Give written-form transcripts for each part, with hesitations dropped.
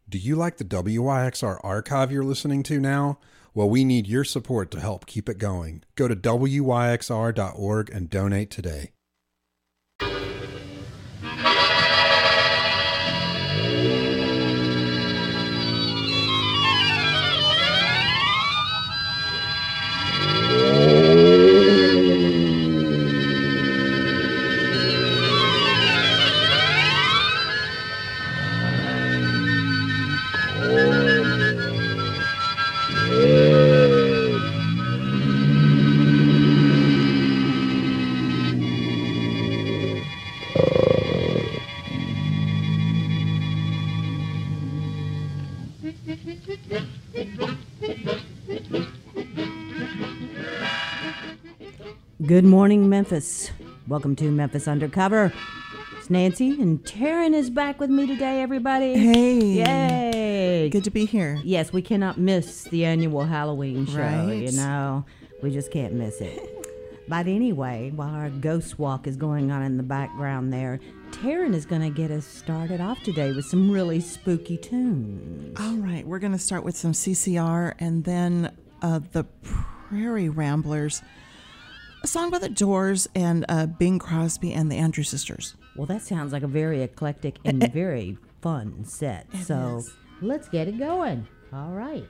Do you like the WYXR archive you're listening to now? Well, we need your support to help keep it going. Go to WYXR.org and donate today. Good morning, Memphis. Welcome to Memphis Undercover. It's Nancy, and Taryn is back with me today, everybody. Hey. Yay. Good to be here. Yes, we cannot miss the annual Halloween show, Right. you know. We just can't miss it. But anyway, while our ghost walk is going on in the background there, Taryn is going to get us started off today with some really spooky tunes. All right, we're going to start with some CCR and then the Prairie Ramblers, a song by the Doors and Bing Crosby and the Andrews Sisters. Well, that sounds like a very eclectic and very fun set. So is. let's get it going. All right.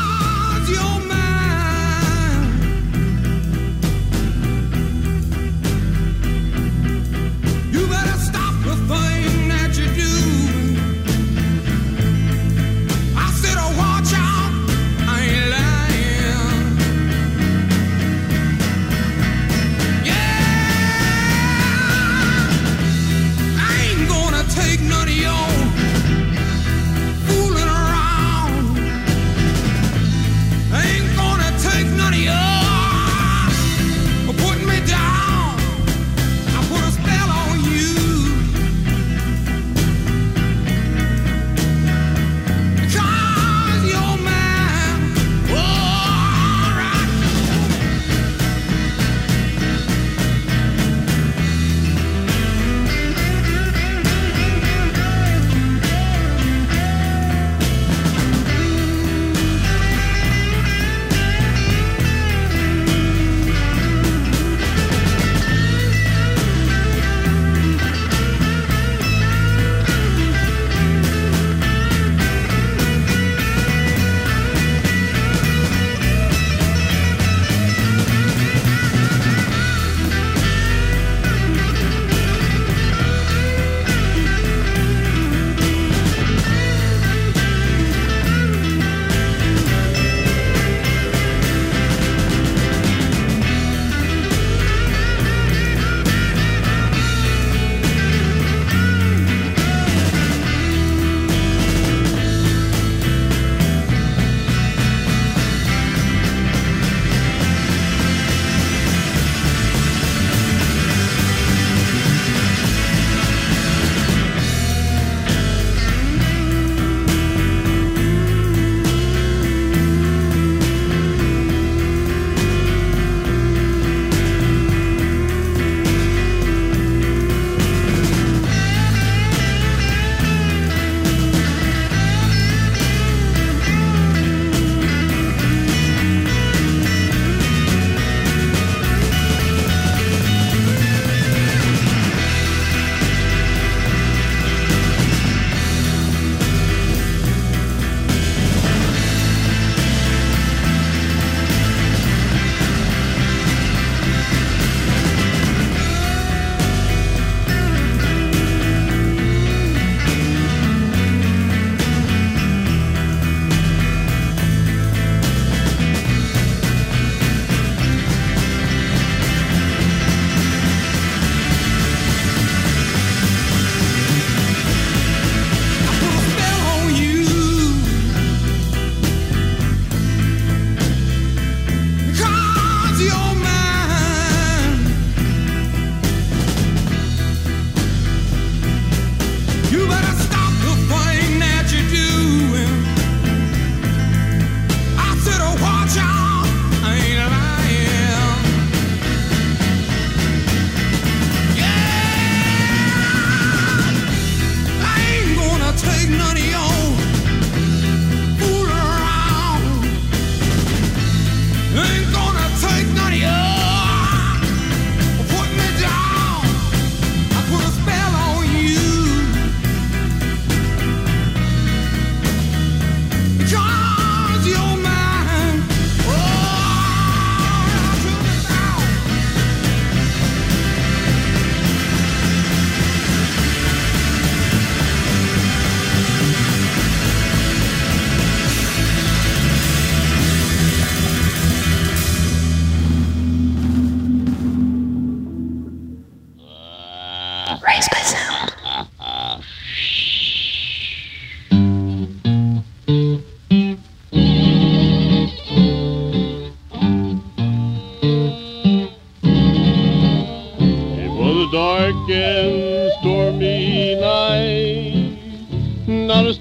Because you're mine.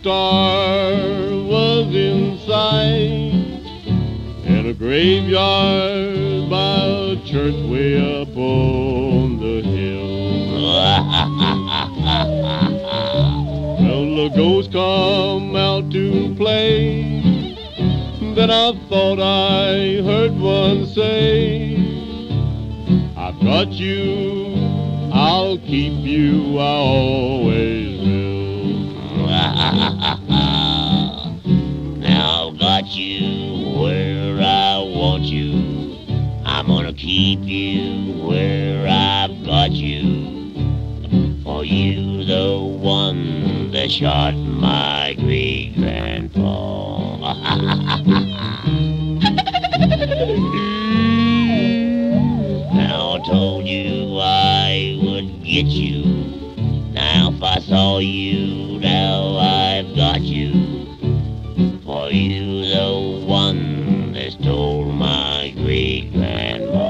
star was in sight in a graveyard by a church way up on the hill. Well, the ghost come out to play. Then I thought I heard one say, I've got you, I'll keep you, I always will. Now I've got you where I want you. I'm gonna keep you where I've got you. For you, the one that shot my great-grandpa. Now I told you I would get you. Now if I saw you, now I've got you. For you, the one that stole my great-grandma.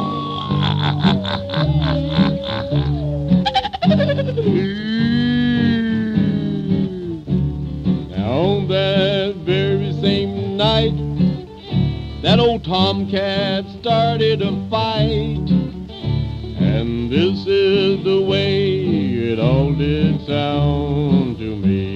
Now on that very same night, that old tomcat started a fight. And this is the way it all did sound to me.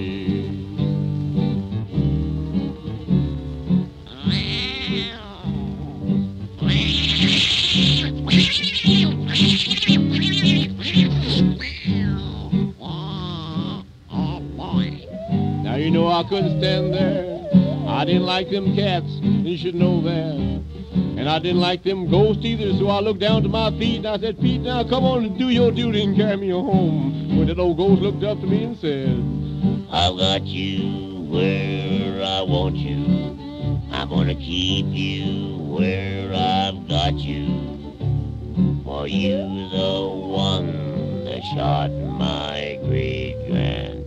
Now you know I couldn't stand there. I didn't like them cats, you should know that. And I didn't like them ghosts either, so I looked down to my feet and I said, Pete, now come on and do your duty and carry me home. When that old ghost looked up to me and said, I've got you where I want you. I'm gonna keep you where I've got you. For you, the one that shot my great-grandpa.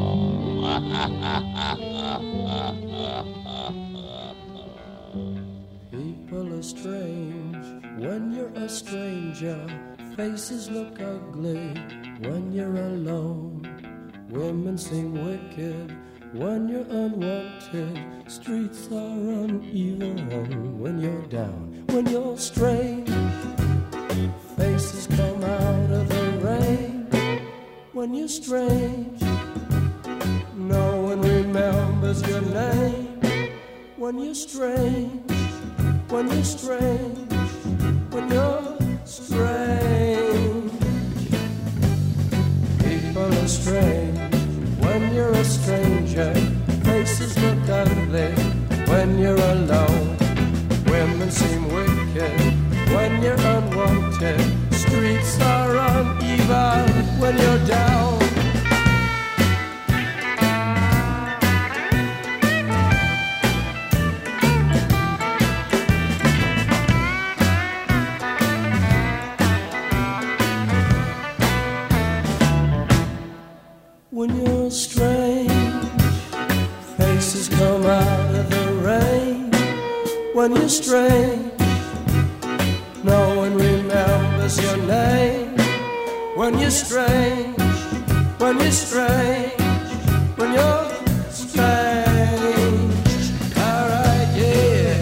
People are strange when you're a stranger. Faces look ugly when you're alone. Women seem wicked when you're unwanted. Streets are uneven when you're down. When you're strange, faces come out of the rain. When you're strange, no one remembers your name. When you're strange, when you're strange, when you're strange. People are strange when you're a stranger. Faces look ugly when you're alone. Women seem wicked when you're unwanted. Streets are uneven when you're down. When you're strange, faces come out of the rain. When you're strange, no one remembers your name. When you're strange, when you're strange, when you're strange. All right, yeah.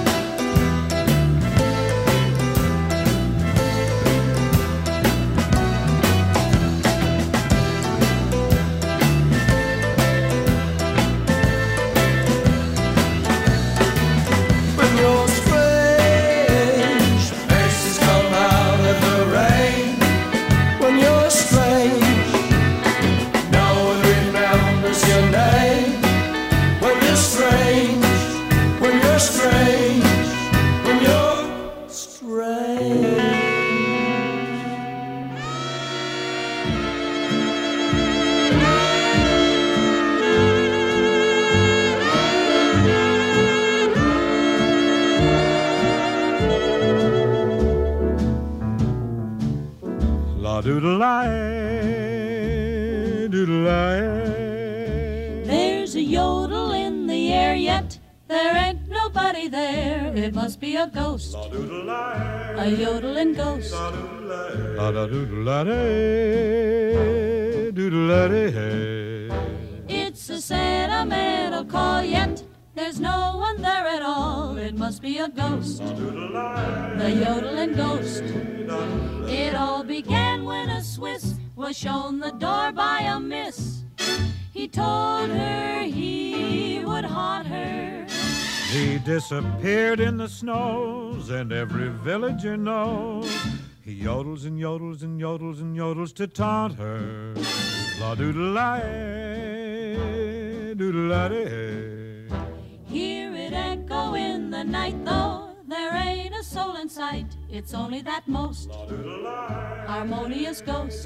When you're strange, faces come out of the rain. When you're strange, no one remembers your name. When you're strange, when you're strange, when you're strange. La doodle-lie, doodle-lie. There's a yodel in the air, yet there ain't nobody there. It must be a ghost, a yodeling ghost. La-da-doodle-la-day, doodle-la-day, hey. It's It's a sentimental call, yet there's no one there at all. It must be a ghost, the yodeling ghost. It all began when a Swiss was shown the door by a miss. He told her he would haunt her. He disappeared in the snows, and every villager knows. He yodels and yodels and yodels and yodels to taunt her. La-doodle-lie, doodle-la-dee. Hear it echo in the night, though there ain't a soul in sight. It's only that most harmonious ghost.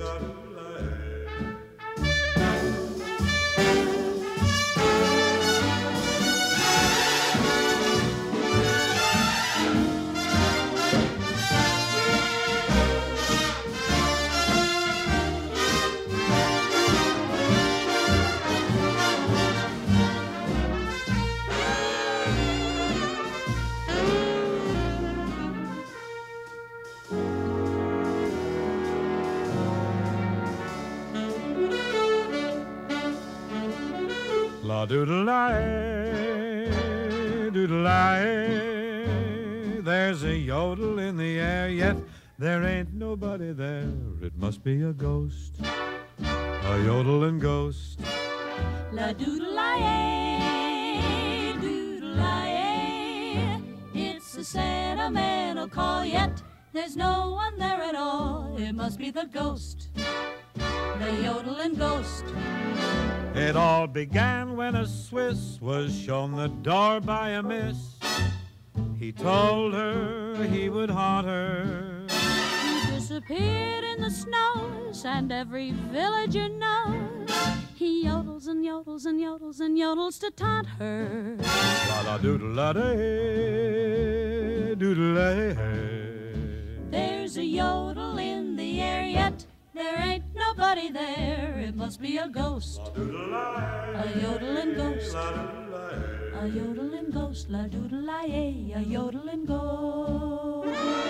La-doodle-lie, doodle-lie. There's a yodel in the air, yet there ain't nobody there. It must be a ghost, a yodeling ghost. La-doodle-lie, doodle-lie. It's a sentimental call, yet there's no one there at all. It must be the ghost, the yodeling ghost. It all began when a Swiss was shown the door by a miss. He told her he would haunt her. He disappeared in the snows, and every villager knows. He yodels and yodels and yodels and yodels to taunt her. La-da-doodle-la-dee, doodle-la-dee. There's a yodel in the air, yet there ain't nobody there. It must be a ghost, a yodeling ghost, a yodeling ghost, la doodle-lie, a yodeling ghost.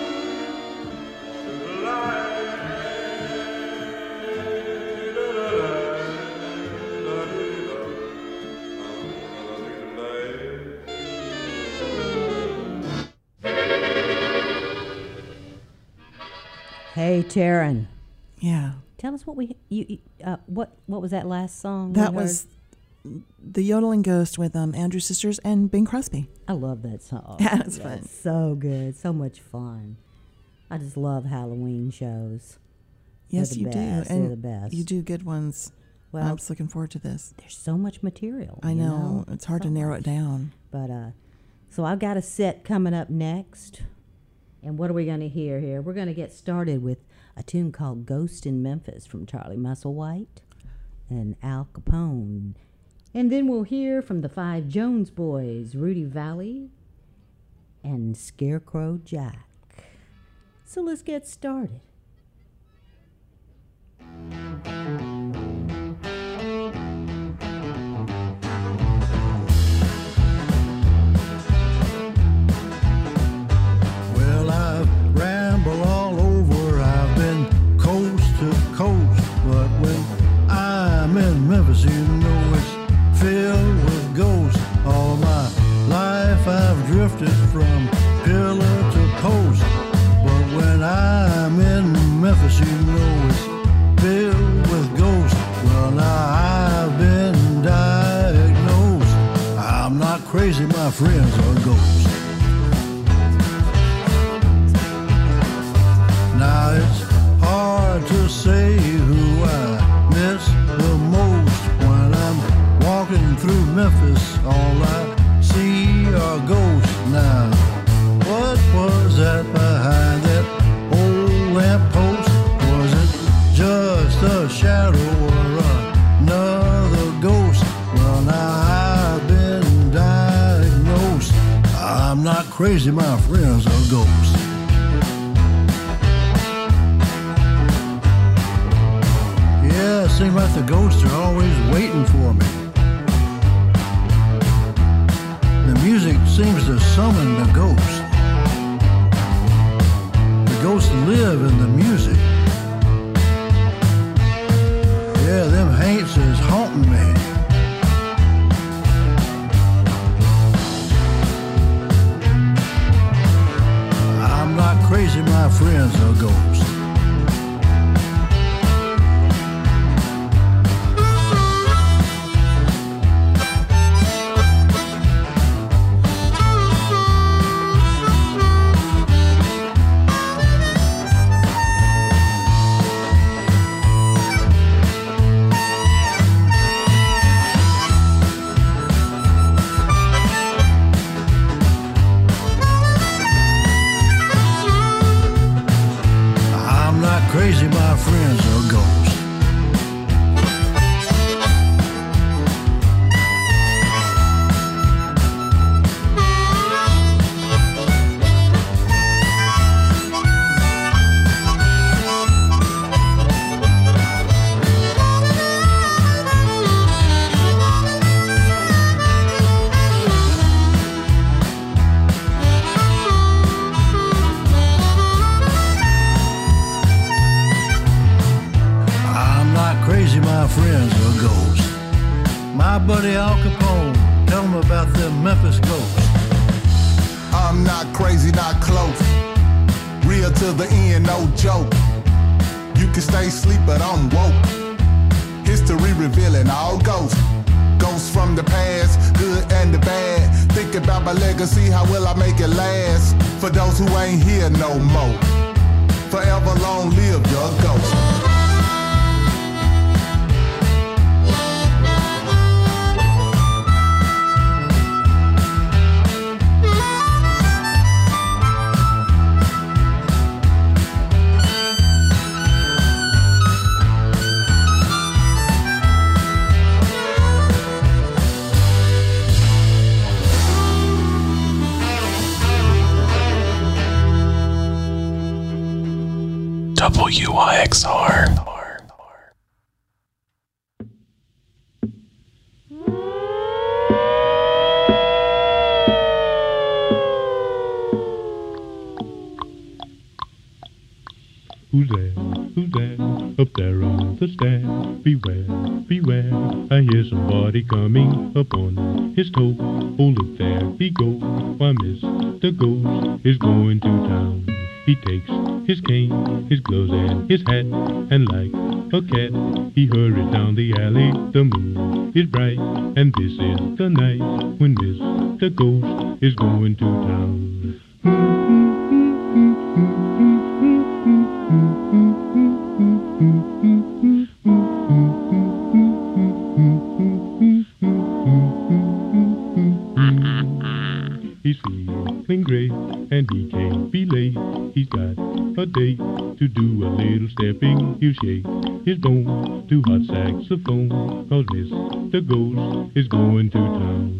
Hey, Taryn. Yeah. Tell us what what was that last song? That was The Yodeling Ghost with Andrew Sisters and Bing Crosby. I love that song. Yeah, it's fun. So good. So much fun. I just love Halloween shows. Yes, you do. They're And the best. you do good ones. Well, I'm just looking forward to this. There's so much material. I know. It's hard to narrow it down. But so I've got a set coming up next. And what are we going to hear here? We're going to get started with a tune called Ghost in Memphis from Charlie Musselwhite and Al Capone. And then we'll hear from the Five Jones Boys, Rudy Valley and Scarecrow Jack. So let's get started. Well, I've rambled all over, I've been coast to coast, but when I'm in Memphis, you know it's filled with ghosts. All my life I've drifted from pillar to post, but when I'm in Memphis, you know it's filled with ghosts. Well, now I've been diagnosed. I'm not crazy, my friends are ghosts. Now it's hard to say who I miss the most. When I'm walking through Memphis, all I see are ghosts. Now, what was that behind that old lamppost? Was it just a shadow or another ghost? Well, now I've been diagnosed. I'm not crazy, my friends are ghosts. Yeah, it seems like the ghosts are always waiting for me. The music seems to summon the ghosts. The ghosts live in the music. Yeah, them haints is haunting me. crazy, my friends are ghosts. Crazy, my friends are ghosts. Crazy, my friends are ghosts. My buddy Al Capone, tell him about them Memphis ghosts. I'm not crazy, not close. Real to the end, no joke. You can stay asleep, but I'm woke. History revealing all ghosts. Ghosts from the past, good and the bad. Think about my legacy, how will I make it last? For those who ain't here no more. Forever long live your ghost. WYXR. Who's there? Who's there? Up there on the stand. Beware, beware. I hear somebody coming up on his toe. Oh, look, there he goes. Why, Mr. Ghost is going to town. He takes his cane, his gloves, and his hat, and like a cat, he hurries down the alley. The moon is bright, and this is the night when Mr. Ghost is going to town. He's feeling great, and he can't be late. He's got a date to do a little stepping. He'll shake his bones to hot saxophone, 'cause Mr. Ghost is going to town.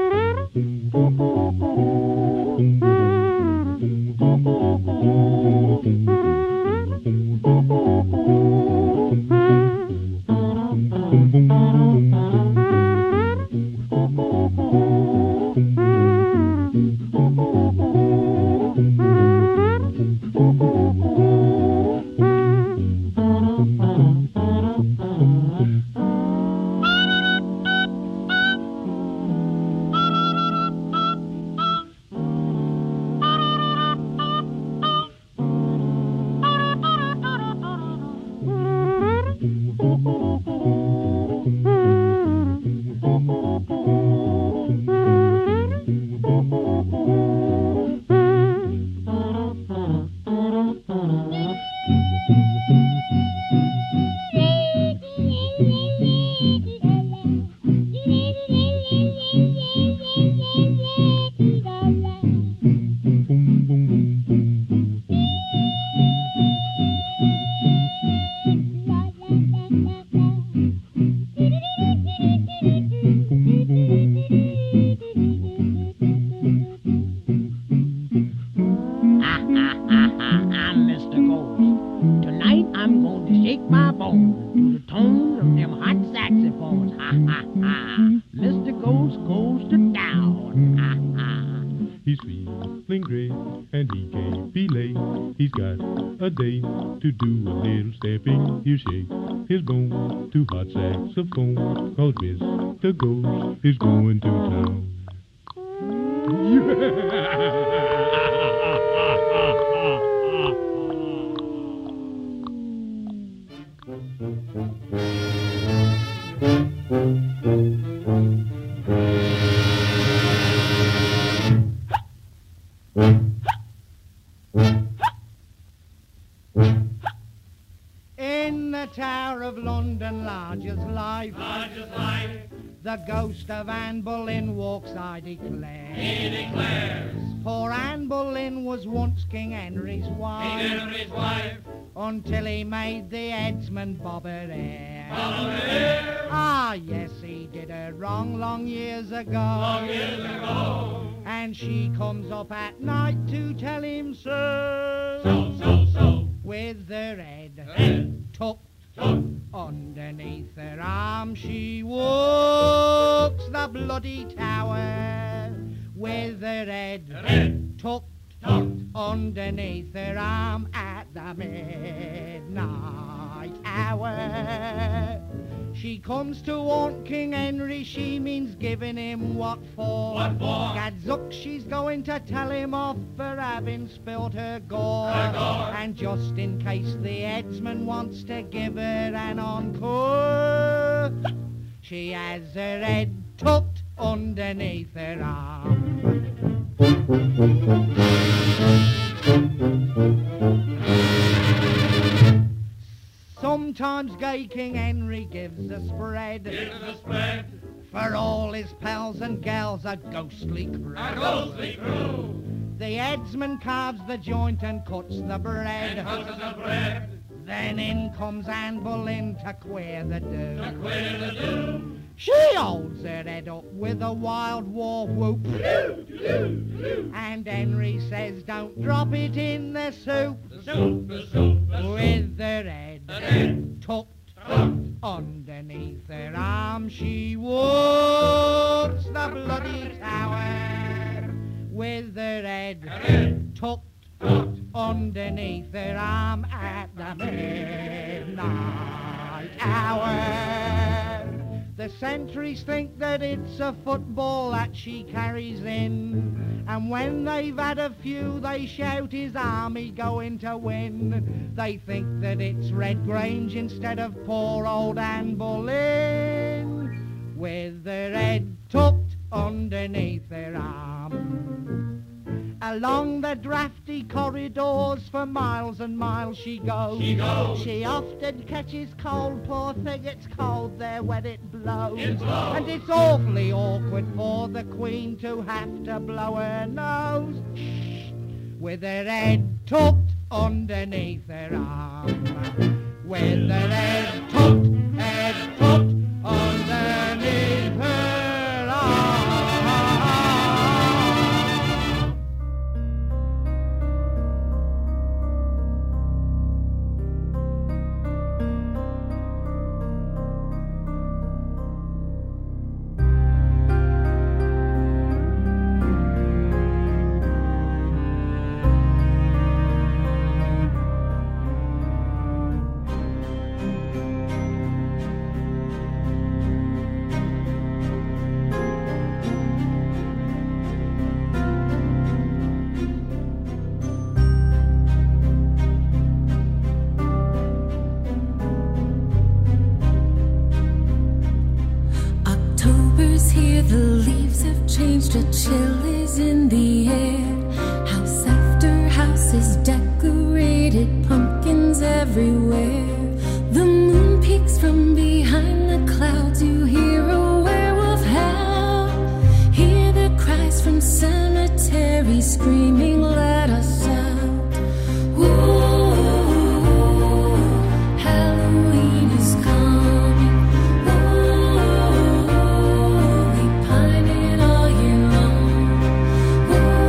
To do a little stepping, he'll shake his bones to hot saxophone, 'cause Mr. Ghost is going to town. Tower of London, large as life. The ghost of Anne Boleyn walks, I declare. He declares. Poor Anne Boleyn was once King Henry's wife. King Henry's wife. Until he made the headsman Bobadere. Bobadere. Ah, yes, he did her wrong long years ago. Long years ago. And she comes up at night to tell him so. So. With her head tucked underneath her arm, she walks the bloody tower. With her head tucked underneath her arm at the midnight hour. She comes to want King Henry, she means giving him what for? What for? Gadzuck, she's going to tell him off for having spilt her gore. And just in case the headsman wants to give her an encore, she has her head tucked underneath her arm. Sometimes gay King Henry gives a spread. For all his pals and gals, a ghostly crew. The headsman carves the joint and cuts the bread. Then in comes Anne Boleyn to queer the do. She holds her head up with a wild war whoop. And Henry says, don't drop it in the soup. With her head tucked underneath her arm, she walks the bloody tower. With her head tucked underneath her arm at the midnight hour. The sentries think that it's a football that she carries in, and when they've had a few they shout, his army going to win. They think that it's Red Grange instead of poor old Anne Boleyn, with her head tucked underneath her arm. Along the drafty corridors for miles and miles she goes. She often catches cold, poor thing, it's cold there when it blows. And it's awfully awkward for the Queen to have to blow her nose with her head tucked underneath her arm. With her head tucked underneath her arm. The chill is in the air. House after house is decorated, pumpkins everywhere. The moon peeks from behind the clouds. You hear a werewolf howl. Hear the cries from cemeteries screaming, let us out. Ooh, Halloween is coming. Ooh, we pine it all year long. Ooh,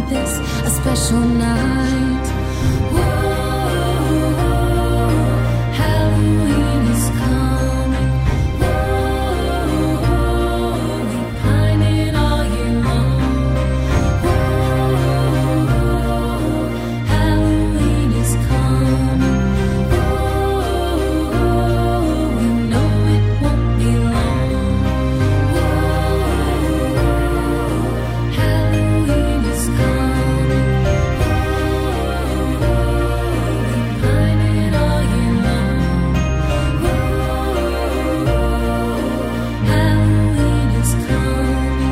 this a special night. Whoa, Halloween is coming. Whoa, we pine it all year long. Whoa, Halloween is coming. Whoa, we know it won't be long. Halloween is coming. We pine it all year long. Halloween is coming.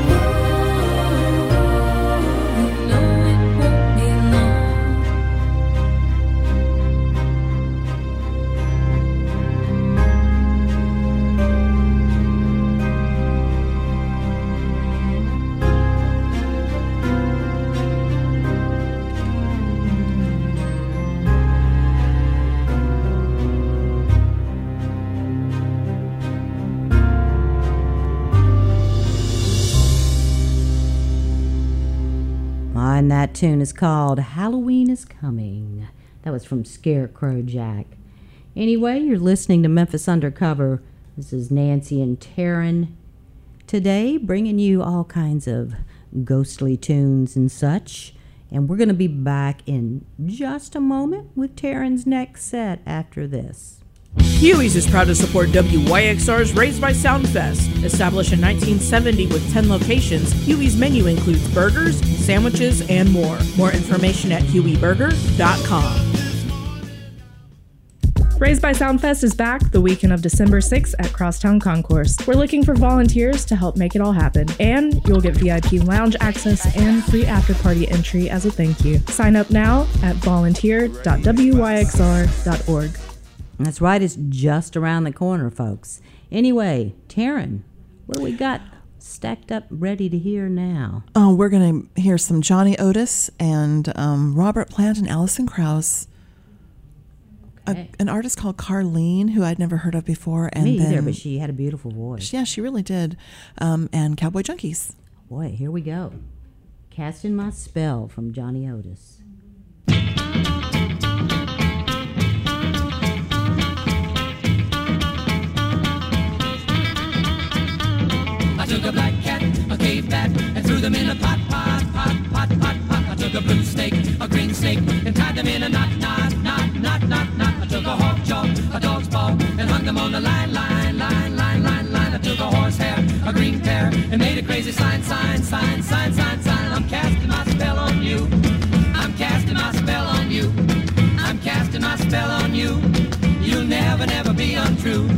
We know it won't be long. And that tune is called Halloween is Coming. That was from Scarecrow Jack. Anyway, you're listening to Memphis Undercover. This is Nancy and Taryn. Today, bringing you all kinds of ghostly tunes and such. And we're going to be back in just a moment with Taryn's next set after this. Huey's is proud to support WYXR's Raised by Sound Fest. Established in 1970 with 10 locations, Huey's menu includes burgers, sandwiches, and more. More information at hueyburger.com. Raised by Soundfest is back the weekend of December 6th at Crosstown Concourse. We're looking for volunteers to help make it all happen, and you'll get VIP lounge access and free after-party entry as a thank you. Sign up now at volunteer.wyxr.org. That's right, it's just around the corner, folks. Anyway, Taryn, what do we got stacked up ready to hear now? Oh, we're going to hear some Johnny Otis and Robert Plant and Alison Krauss. Okay. An artist called Carlene, who I'd never heard of before. And Me then, either, but she had a beautiful voice. Yeah, she really did. And Cowboy Junkies. Boy, here we go. Casting My Spell from Johnny Otis. I took a black cat, a cave bat, and threw them in a pot. I took a blue snake, a green snake, and tied them in a knot. I took a hawk jaw, a dog's paw, and hung them on the line. I took a horsehair, a green pear, and made a crazy sign. I'm casting my spell on you. I'm casting my spell on you. I'm casting my spell on you. You'll never be untrue.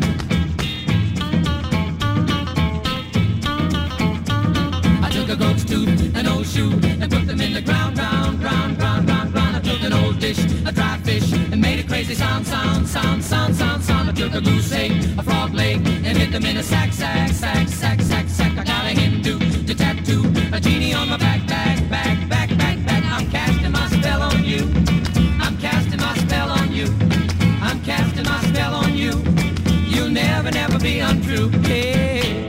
I took a goat's tooth, an old shoe, and put them in the ground. I took an old dish, a dry fish, and made a crazy sound. I took a goose egg, a frog leg, and hid them in a sack. I got a Hindu to tattoo a genie on my back. I'm casting my spell on you. I'm casting my spell on you. I'm casting my spell on you. You'll never be untrue. Hey.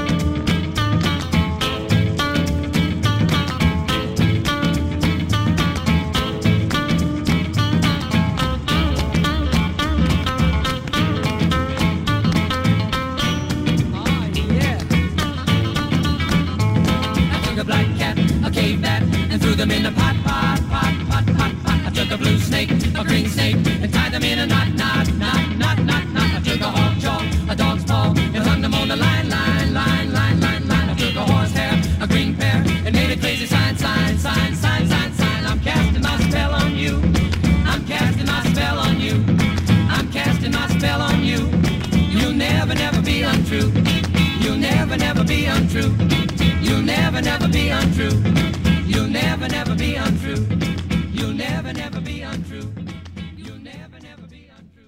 Threw them in a pot. I took a blue snake, a green snake, and tied them in a knot. I took a hawk jaw, a dog's paw, and hung them on the line. I took a horsehair, a green pear, and made a crazy sign. I'm casting my spell on you. I'm casting my spell on you. I'm casting my spell on you. You'll never be untrue. You'll never be untrue. You'll never be untrue. You'll never be untrue. You'll never be untrue. You'll never be untrue.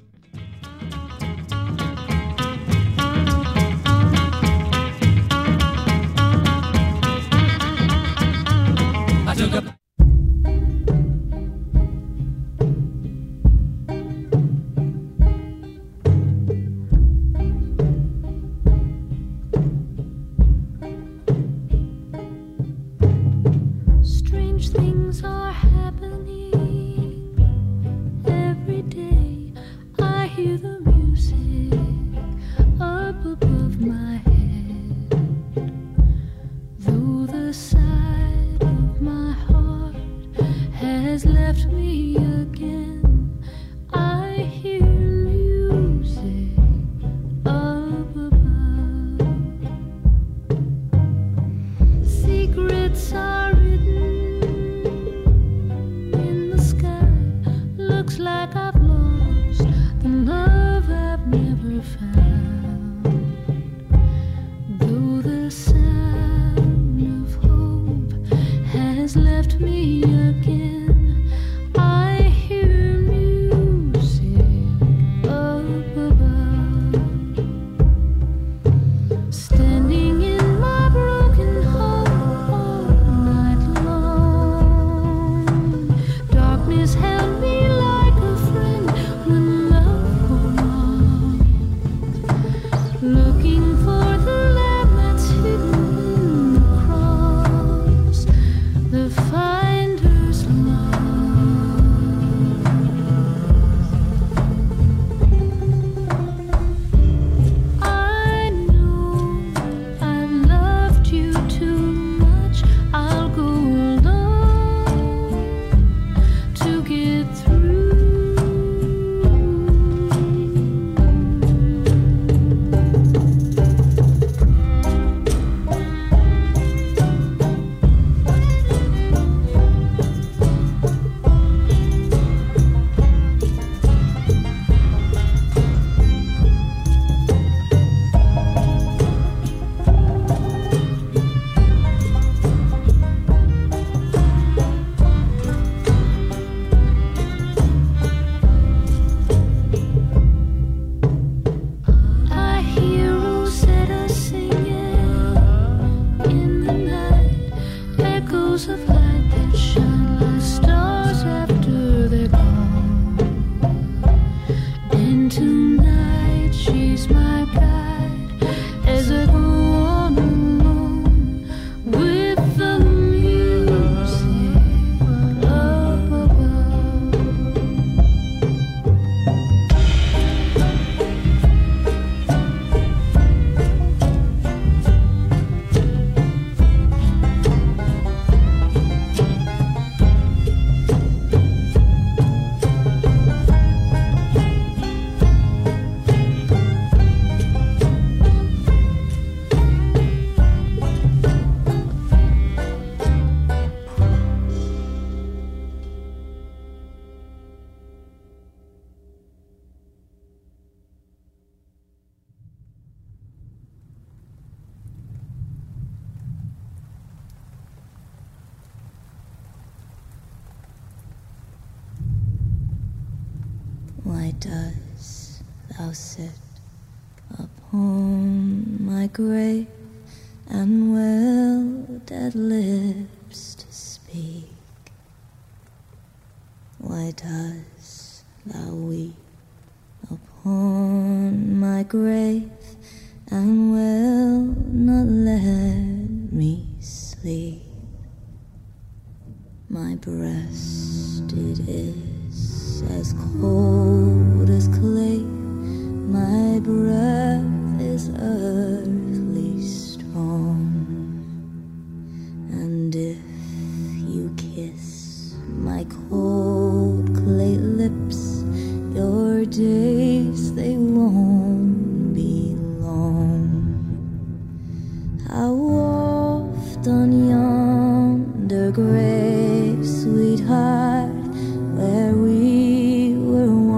I took a broken love I've never found. Though the sound of hope has left me again, I hear music up above. Standing in my broken home all night long, darkness held me like a friend when love wore off. Looking for the lamb that's hidden across the finder's lost. I know I've loved you too much. I'll go alone to get through. I hear Rosetta singing in the night, echoes of light that shine like stars after they're gone. And tonight she's my guide as I go on alone with the music up above. Why dost thou sit upon my grave and weld dead lips to speak? Why dost thou weep upon my grave and will not let me sleep? My breast it is as cold as clay, my breath is earthly strong, and if you kiss my cold clay lips, your days they won't be long. How oft on yonder grave, sweetheart, where we were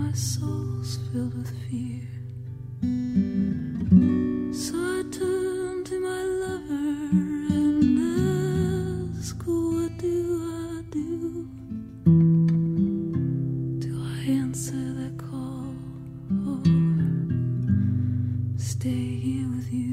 my soul's filled with fear. So I turn to my lover and ask, what do I do? Do I answer that call or stay here with you?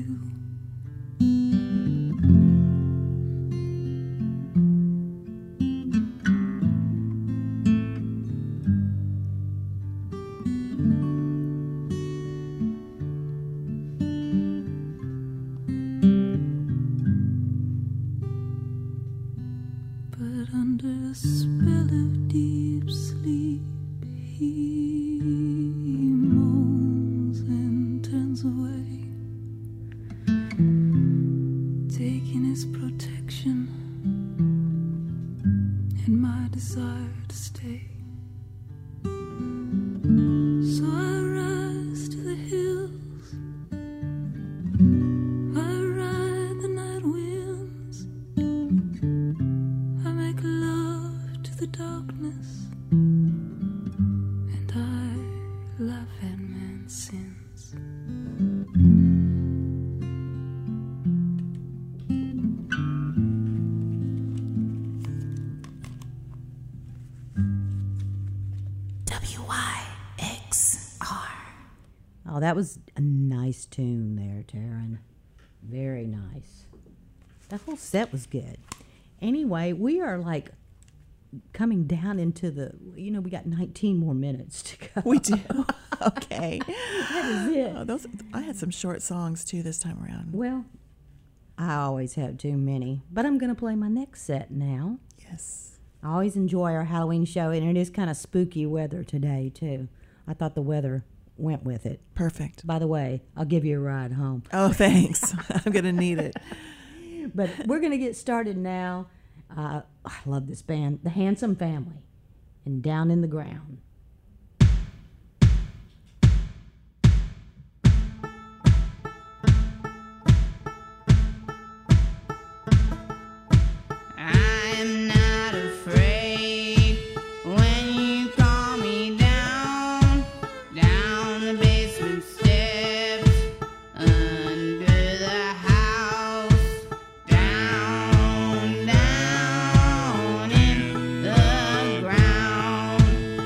But under a spell of deep sleep, he moans and turns away, taking his protection and my desire to stay. So I rise to the hills, I ride the night winds, I make love to the darkness, and I laugh at man's sins. WYXR. Oh, that was a nice tune there, Taryn. Very nice. The whole set was good. Anyway, we are like coming down into the, we got 19 more minutes to go. We do. Okay. That is it. Oh, I had some short songs too this time around. Well, I always have too many, but I'm going to play my next set now. Yes. I always enjoy our Halloween show, and it is kind of spooky weather today, too. I thought the weather went with it. Perfect. By the way, I'll give you a ride home. Oh, thanks. I'm going to need it. But we're going to get started now. I love this band, The Handsome Family, and Down in the Ground. I'm not afraid when you call me down the basement steps, under the house, down in the ground.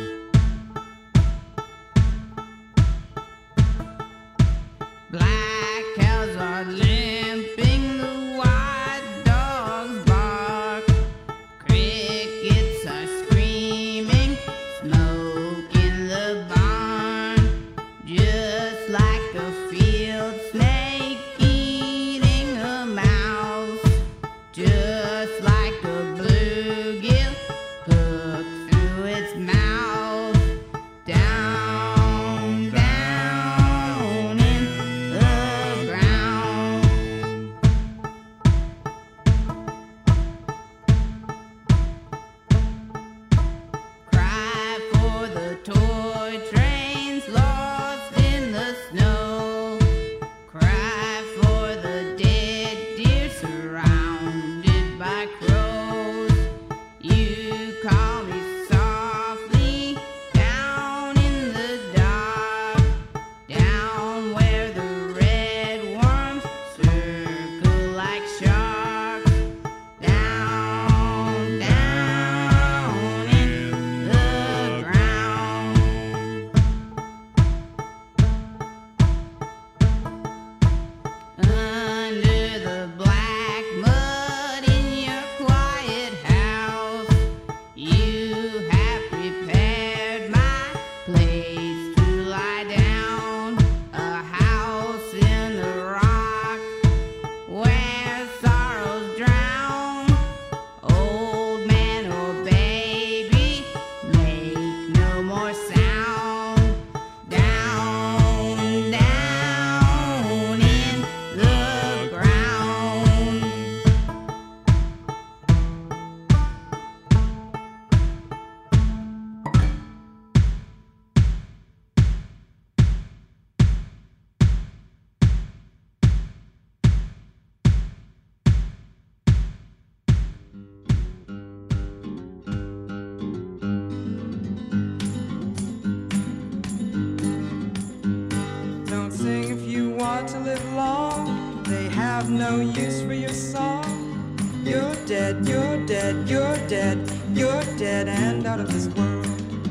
Black cows are limping, the white dogs bark, crickets are screaming, smoke in the barn, just like a field snake eating a mouse, just like a bluegill hooked through its mouth, down in the ground. no use for your song. You're dead, you're dead, you're dead, you're dead and out of this world.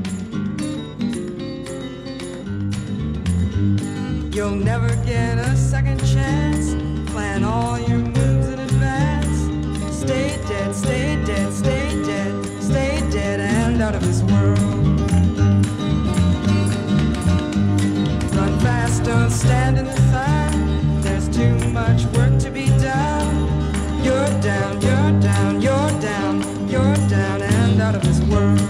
You'll never get a second chance. Plan all your moves in advance. Stay dead, stay dead, stay dead, stay dead and out of this world. Run fast, don't stand in the sun. There's too much work to be done. You're down, you're down, you're down, you're down and out of this world.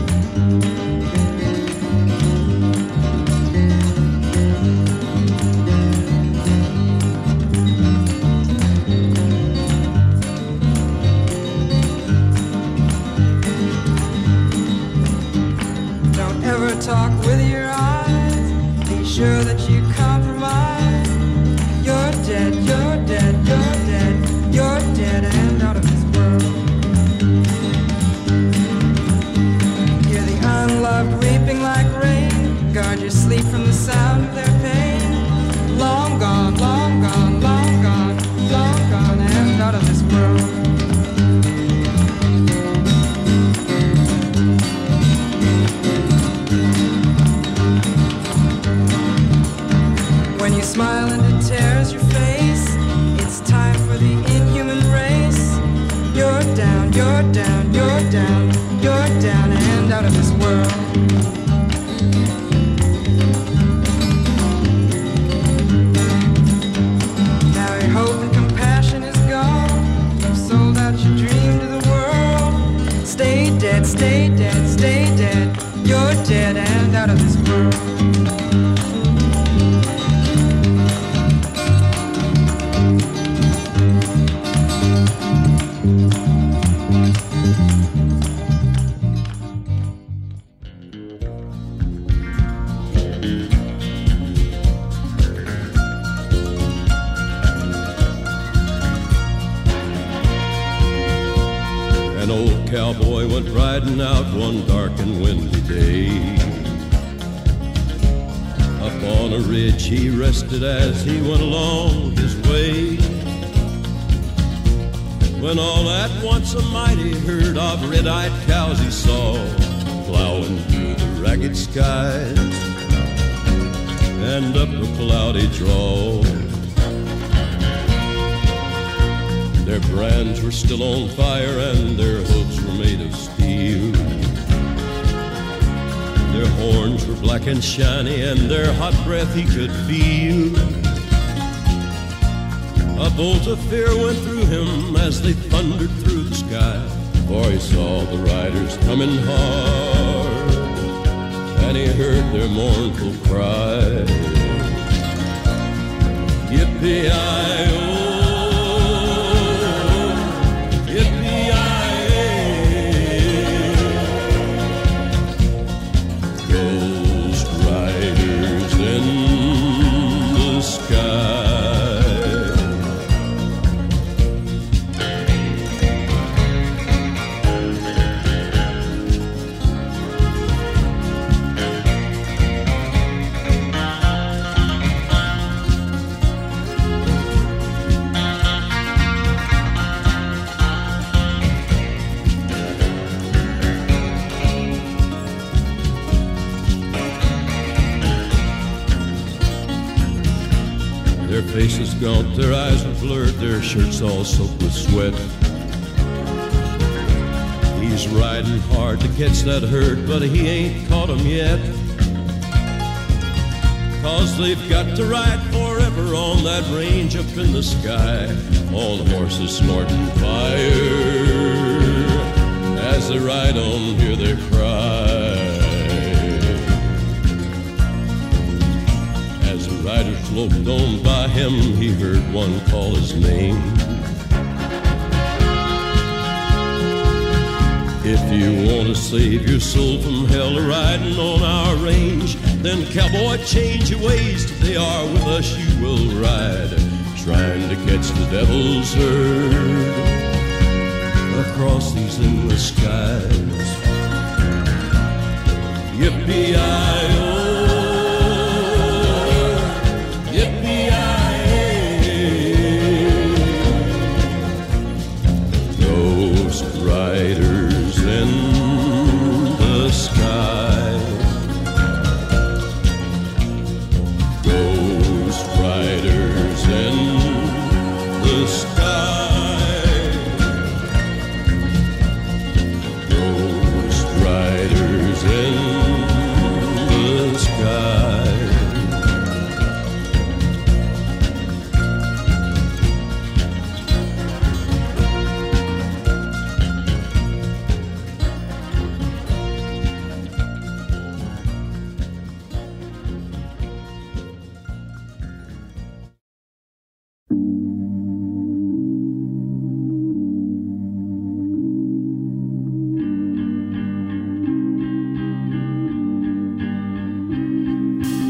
Talk with your eyes. Be sure that you compromise. You're dead, you're dead, you're dead, you're dead and out of this world. Hear the unloved weeping like rain. Guard your sleep from the sound of their pain. Long gone, long gone, long gone, long gone and out of this world. When you smile and it tears your face, it's time for the inhuman race. You're down, you're down, you're down, you're down and out of this world. Now your hope and compassion is gone. You've sold out your dream to the world. Stay dead, stay dead, stay dead. You're dead and out of this world. Cowboy went riding out one dark and windy day. Up on a ridge he rested as he went along his way, when all at once a mighty herd of red-eyed cows he saw plowing through the ragged skies and up a cloudy draw. Their brands were still on fire and their hooves were made of steel. Their horns were black and shiny and their hot breath he could feel. A bolt of fear went through him as they thundered through the sky, for he saw the riders coming hard and he heard their mournful cry. Yippee-i-oh, Their faces gaunt, their eyes were blurred, their shirts all soaked with sweat. He's riding hard to catch that herd, but he ain't caught 'em yet. 'Cause they've got to ride forever on that range up in the sky, all the horses snorting fire. As they ride on, hear their cry. As the riders loped on by him, he heard one call his name. If you want to save your soul from hell riding on our range, then cowboy, change your ways. Today are with us you will ride, trying to catch the devil's herd across these endless skies. Yippee-i-oh, yippee-i-oh.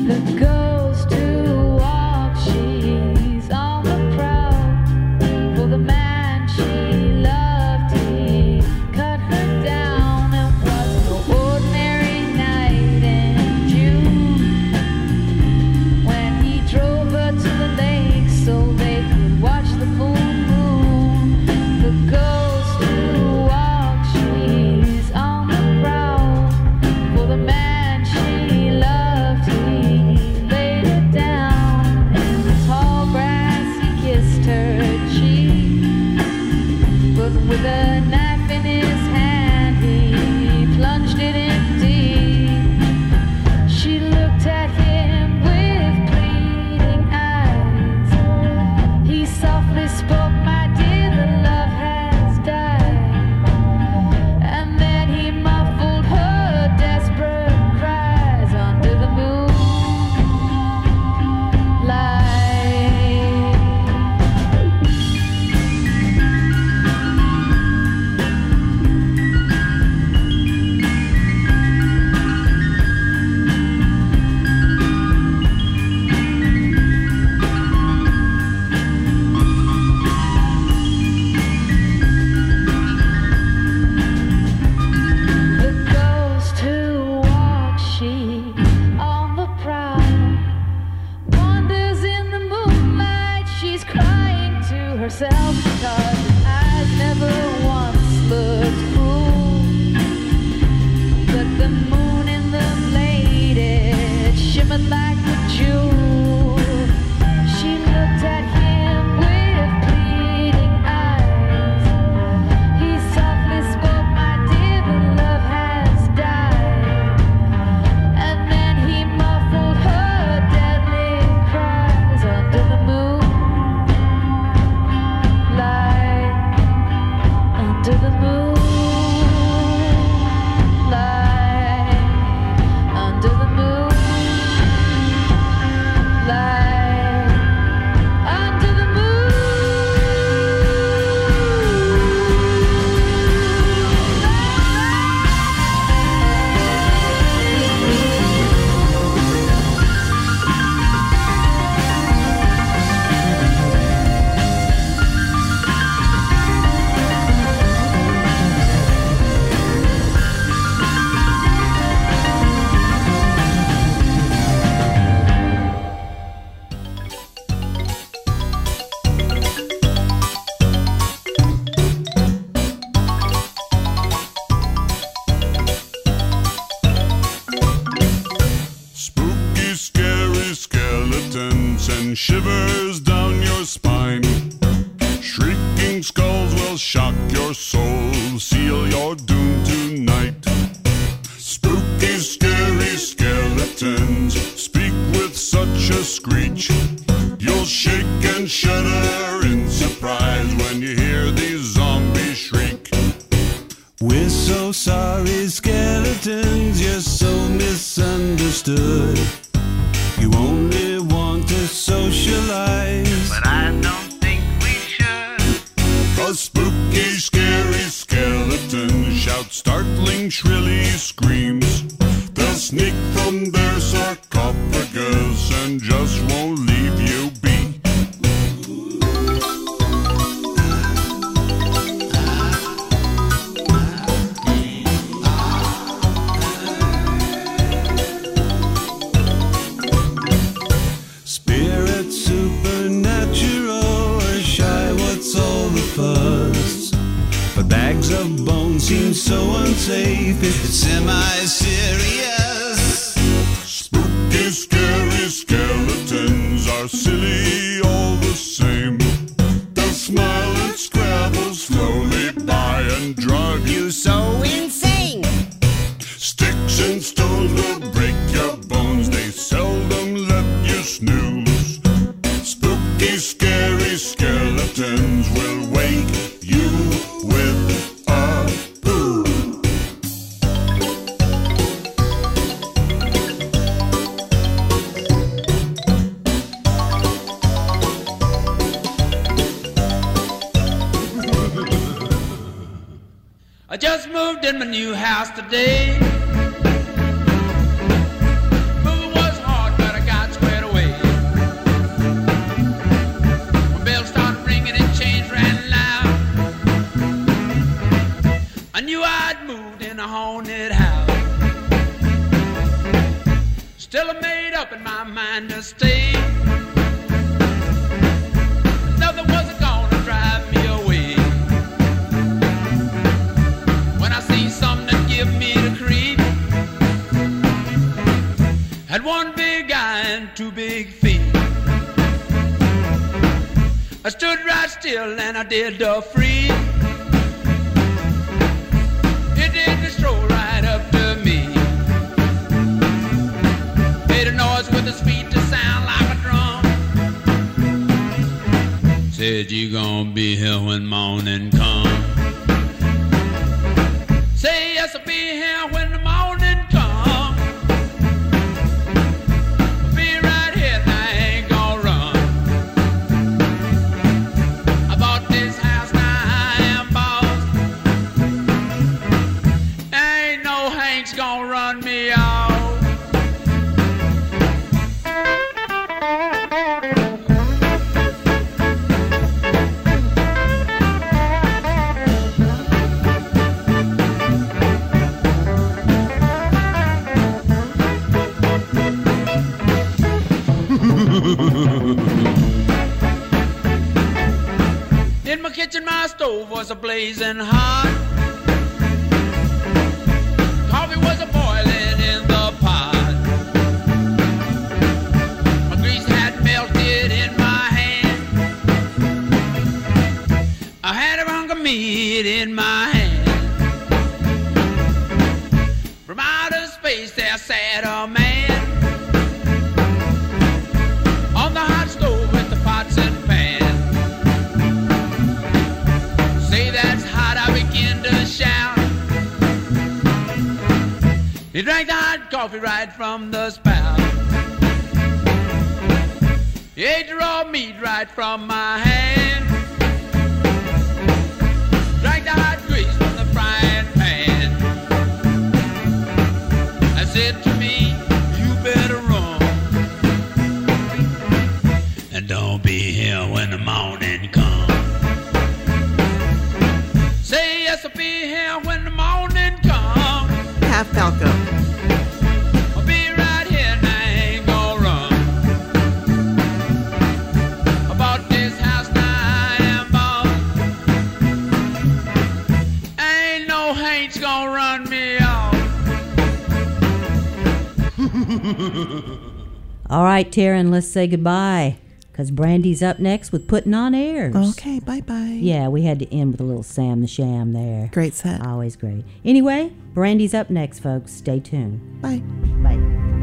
shivers down your spine. Shrieking skulls will shock your soul, seal your doom tonight. Spooky, scary skeletons speak with such a screech. You'll shake and shudder in surprise when you hear these zombies shriek. We're so sorry, skeletons, you're so misunderstood. You only want to socialize, but I don't think we should. 'Cause spooky, scary skeletons shout startling, shrilly screams. They'll sneak from their sarcophagus and just won't leave you be. But bags of bones seem so unsafe if it's semi-serious. Spooky, scary skeletons are silly all the same. They'll smile and scrabble slowly by and drive you so insane. Sticks and stones will break your bones, they seldom let you snooze. Spooky, scary skeletons will wake you with a boo. I just moved in my new house today. Moving was hard, but I made up in my mind to stay. Nothing wasn't gonna drive me away. When I see something that give me the creep, had one big eye and two big feet. I stood right still and I did the free. It did the stroll right up to me. Made a noise with a speed to sound like a drum. Said you gonna be here when morning come. Say yes, I'll be here when the morning come. I'll be right here and I ain't gonna run. I bought this house, now I am boss. Ain't no Hank's gonna run me off. In my kitchen, my stove was a-blazing hot. Coffee was a-boiling in the pot. My grease had melted in my hand. I had a hunk of meat in my hand. From outer space there sat a man on the hot stove with the pots and pans. Say that's hot, I begin to shout. He drank the hot coffee right from the spout. He ate the raw meat right from my hand. Drank the hot grease from the frying pan. I said to me, you better run and don't be here when the morning comes. Say yes, I'll be here when the morning comes. Half Falco. I'll be right here and I ain't gonna run. I bought this house, now I am boss. Ain't no Hank's gonna run me off. All right, Taryn, let's say goodbye. Because Brandy's up next with Putting on Airs. Okay, bye-bye. Yeah, we had to end with a little Sam the Sham there. Great set. Always great. Anyway, Brandy's up next, folks. Stay tuned. Bye. Bye.